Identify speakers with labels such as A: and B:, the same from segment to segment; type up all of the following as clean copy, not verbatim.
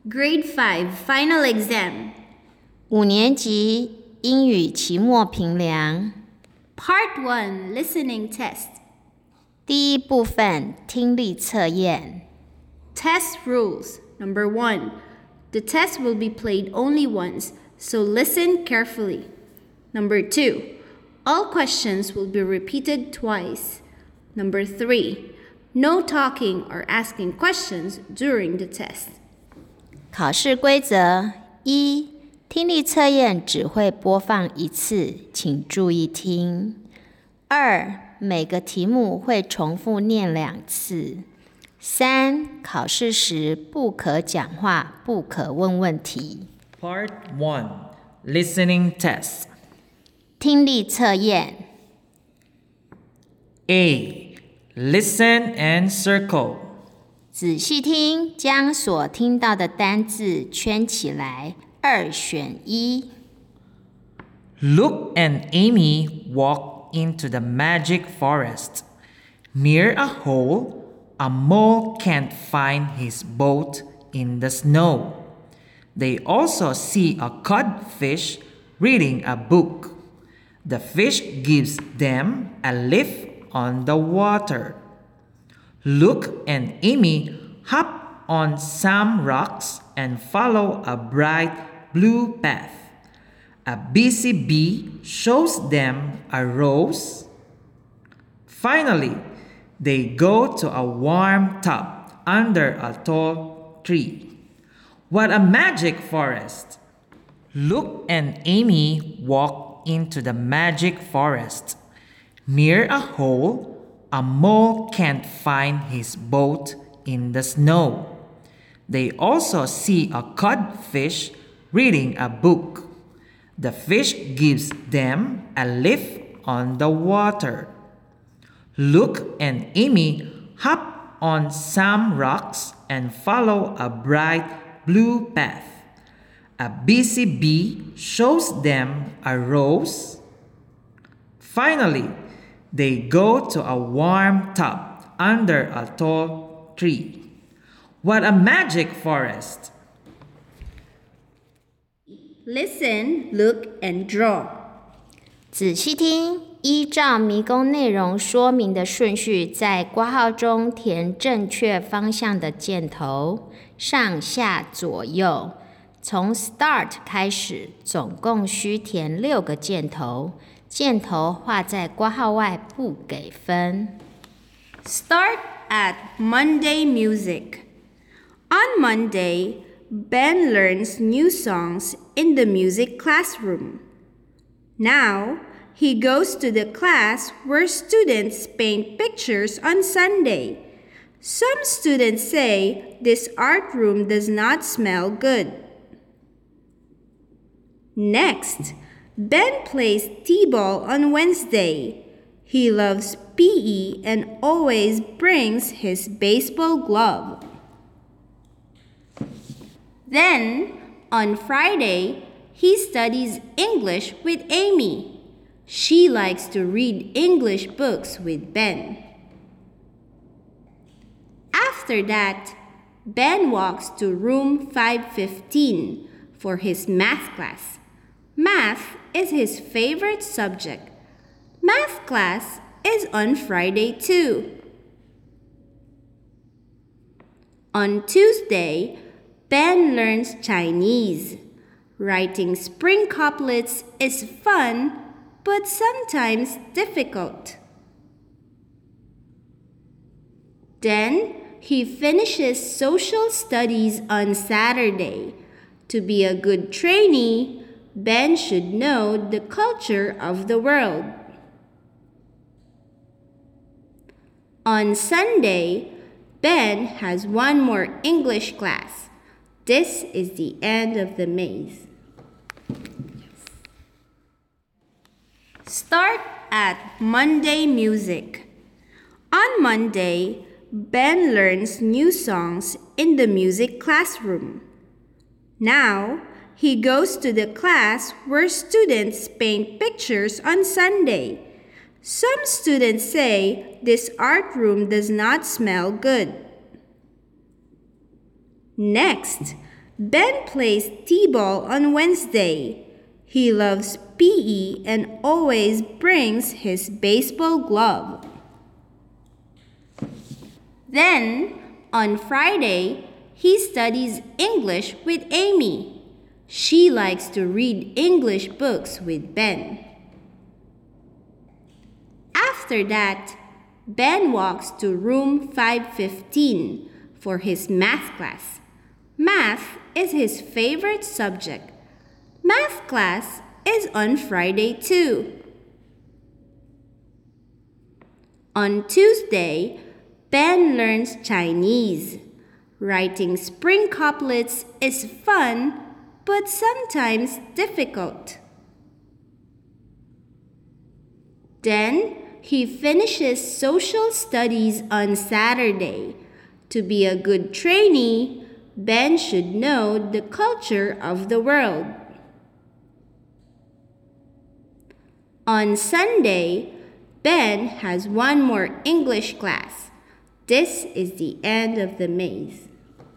A: Grade 5 Final Exam
B: 5年级英语期末评量
A: Part 1 Listening Test
B: 第一部分听力测验
A: Test Rules Number 1 The test will be played only once, so listen carefully. Number 2 All questions will be repeated twice. Number 3 No talking or asking questions during the test.
B: 考试规则1听力测验只会播放一次，请注意听。2每个题目会重复念2次。3考试时不可讲话，不可问问题。
C: Part 1 Listening Test
B: 听力测验
C: A. Listen and circle.
B: 仔细听，将所听到的单字圈起来，2选1。
C: Luke and Amy walk into the magic forest. Near a hole, a mole can't find his boat in the snow. They also see a codfish reading a book. The fish gives them a lift on the water. Luke and Amy hop on some rocks and follow a bright blue path. A busy bee shows them a rose. Finally, they go to a warm tub under a tall tree. What a magic forest! Luke and Amy walk into the magic forest. Near a hole, a mole can't find his boat in the snow. They also see a codfish reading a book. The fish gives them a lift on the water. Luke and Amy hop on some rocks and follow a bright blue path. A busy bee shows them a rose. Finally, they go to a warm tub under a tall tree. What a magic forest!
A: Listen, look, and draw.
B: 仔细听，依照迷宫内容说明的顺序，在括号中填正确方向的箭头，上下左右。从 start 开始，总共需填6个箭头，箭头画在括号外，不给分。
A: Start at Monday Music. On Monday, Ben learns new songs in the music classroom. Now, he goes to the class where students paint pictures on Sunday. Some students say this art room does not smell good. Next, Ben plays t-ball on Wednesday. He loves PE and always brings his baseball glove. Then, on Friday, he studies English with Amy. She likes to read English books with Ben. After that, Ben walks to room 515 for his math class. Math is his favorite subject. Math class is on Friday too. On Tuesday, Ben learns Chinese. Writing spring couplets is fun, but sometimes difficult. Then, he finishes social studies on Saturday. To be a good trainee, Ben should know the culture of the world. On Sunday, Ben has one more English class. This is the end of the maze. Start at Monday Music. On Monday, Ben learns new songs in the music classroom. Now, he goes to the class where students paint pictures on Sunday. Some students say this art room does not smell good. Next, Ben plays t-ball on Wednesday. He loves PE and always brings his baseball glove. Then, on Friday, he studies English with Amy. She likes to read English books with Ben. After that, Ben walks to room 515 for his math class. Math is his favorite subject. Math class is on Friday too. On Tuesday, Ben learns Chinese. Writing spring couplets is fun, but sometimes difficult. Then, he finishes social studies on Saturday. To be a good trainee, Ben should know the culture of the world. On Sunday, Ben has one more English class. This is the end of the maze.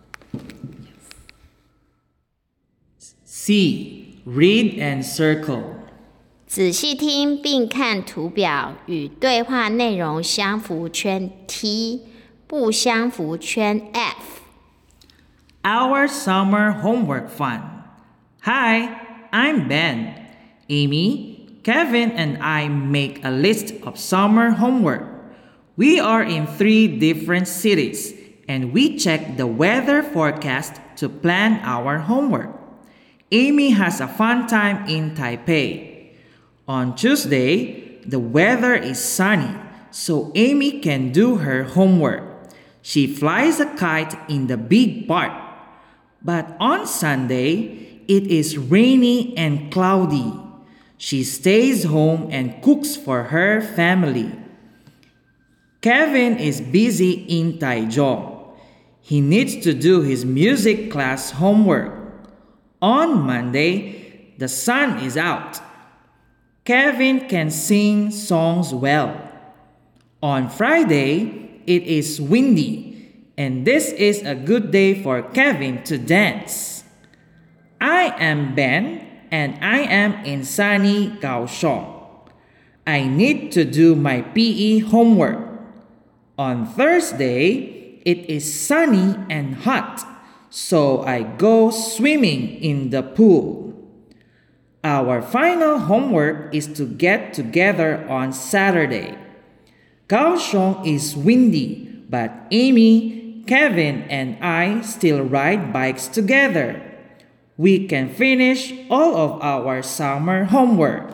C: C. Read and circle.
B: 仔细听并看图表，与对话内容相符圈 T， 不相符圈 F。
C: Our summer homework fun. Hi, I'm Ben. Amy, Kevin, and I make a list of summer homework. We are in 3 different cities, and we check the weather forecast to plan our homework. Amy has a fun time in Taipei. On Tuesday, the weather is sunny, so Amy can do her homework. She flies a kite in the big park. But on Sunday, it is rainy and cloudy. She stays home and cooks for her family. Kevin is busy in Taichung. He needs to do his music class homework. On Monday, the sun is out. Kevin can sing songs well. On Friday, it is windy, and this is a good day for Kevin to dance. I am Ben, and I am in sunny Kaohsiung. I need to do my PE homework. On Thursday, it is sunny and hot, so I go swimming in the pool. Our final homework is to get together on Saturday. Kaohsiung is windy, but Amy, Kevin, and I still ride bikes together. We can finish all of our summer homework.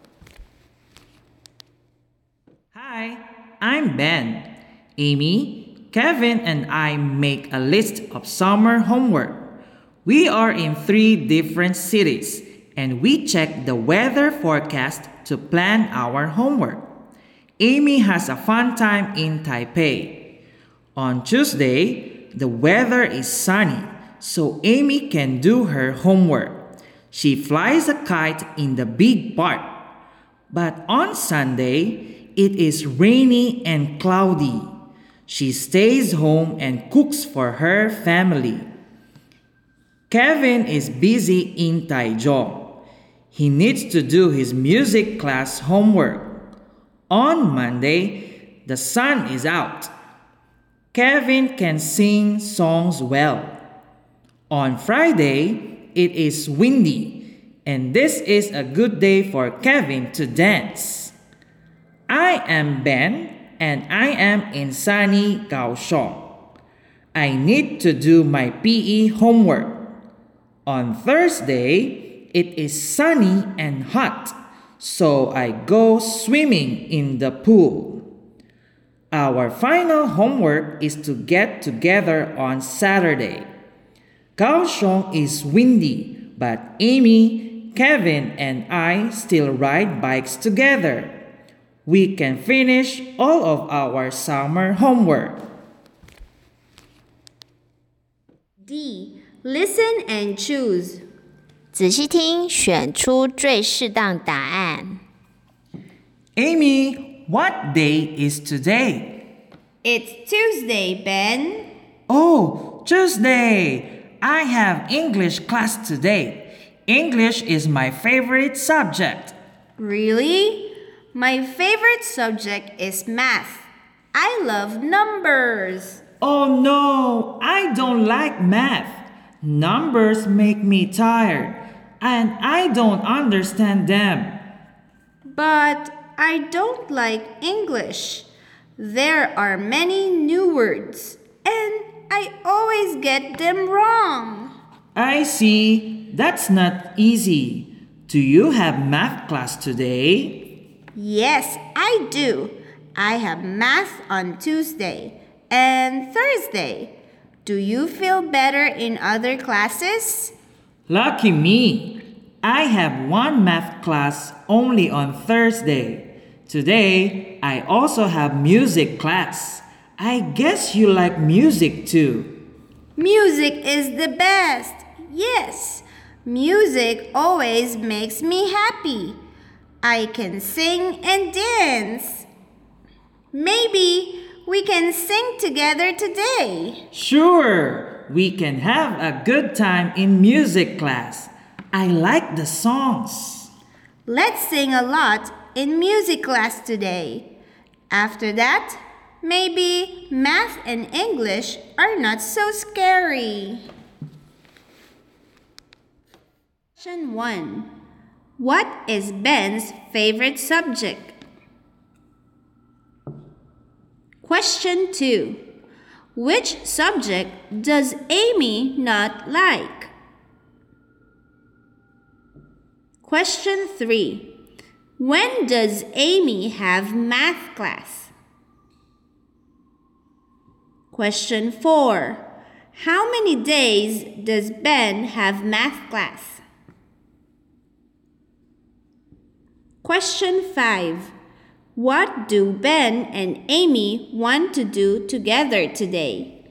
C: Hi, I'm Ben. Amy, Kevin, and I make a list of summer homework. We are in 3 different cities, and we check the weather forecast to plan our homework. Amy has a fun time in Taipei. On Tuesday, the weather is sunny, so Amy can do her homework. She flies a kite in the big park. But on Sunday, it is rainy and cloudy. She stays home and cooks for her family. Kevin is busy in Taichung. He needs to do his music class homework. On Monday, the sun is out. Kevin can sing songs well. On Friday, it is windy, and this is a good day for Kevin to dance. I am Ben, and I am in sunny Kaohsiung. I need to do my PE homework. On Thursday, it is sunny and hot, so I go swimming in the pool. Our final homework is to get together on Saturday. Kaohsiung is windy, but Amy, Kevin, and I still ride bikes together. We can finish all of our summer homework.
A: D. Listen and choose.
B: 仔细听，选出最适当答案。
C: Amy, what day is today?
A: It's Tuesday, Ben.
C: Oh, Tuesday! I have English class today. English is my favorite subject.
A: Really? My favorite subject is math. I love numbers.
C: Oh no, I don't like math. Numbers make me tired, and I don't understand them.
A: But I don't like English. There are many new words, and I always get them wrong.
C: I see. That's not easy. Do you have math class today?
A: Yes, I do. I have math on Tuesday and Thursday. Do you feel better in other classes?
C: Lucky me. I have one math class only on Thursday. Today, I also have music class. I guess you like music too.
A: Music is the best. Yes, music always makes me happy. I can sing and dance. Maybe we can sing together today.
C: Sure, we can have a good time in music class. I like the songs.
A: Let's sing a lot in music class today. After that, maybe math and English are not so scary. Question 1. What is Ben's favorite subject? Question 2. Which subject does Amy not like? Question 3. When does Amy have math class? Question 4. How many days does Ben have math class? Question 5. What do Ben and Amy want to do together today?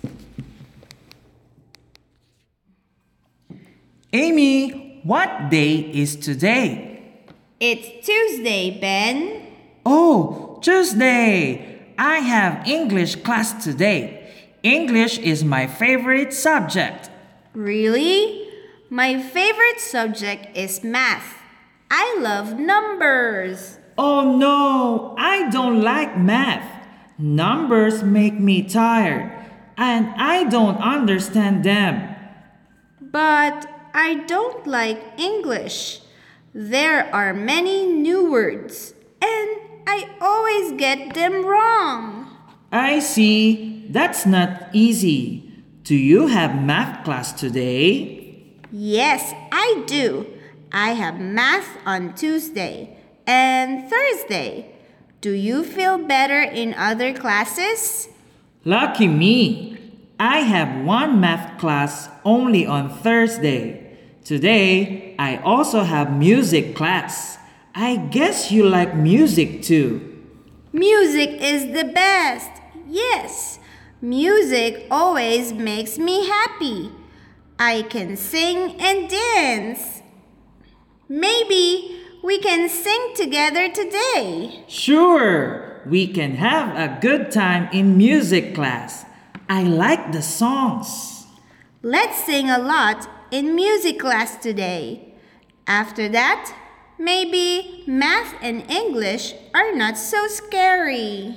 C: Amy, what day is today?
A: It's Tuesday, Ben.
C: Oh, Tuesday! I have English class today. English is my favorite subject.
A: Really? My favorite subject is math. I love numbers.
C: Oh no, I don't like math. Numbers make me tired, and I don't understand them.
A: But I don't like English. There are many new words, and I always get them wrong.
C: I see. That's not easy. Do you have math class today?
A: Yes, I do. I have math on Tuesday and Thursday. Do you feel better in other classes?
C: Lucky me. I have one math class only on Thursday. Today, I also have music class. I guess you like music too.
A: Music is the best. Yes, music always makes me happy. I can sing and dance. Maybe we can sing together today.
C: Sure, we can have a good time in music class. I like the songs.
A: Let's sing a lot in music class today. After that, maybe math and English are not so scary.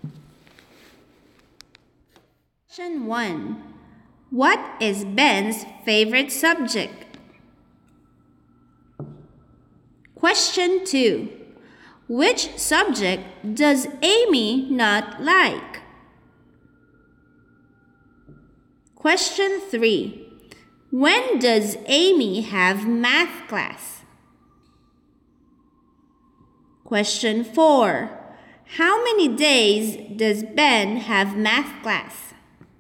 A: Question 1. What is Ben's favorite subject? Question 2. Which subject does Amy not like? Question 3. When does Amy have math class? Question 4. How many days does Ben have math class?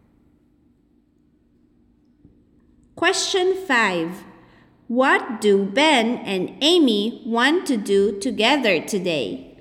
A: Question 5. What do Ben and Amy want to do together today?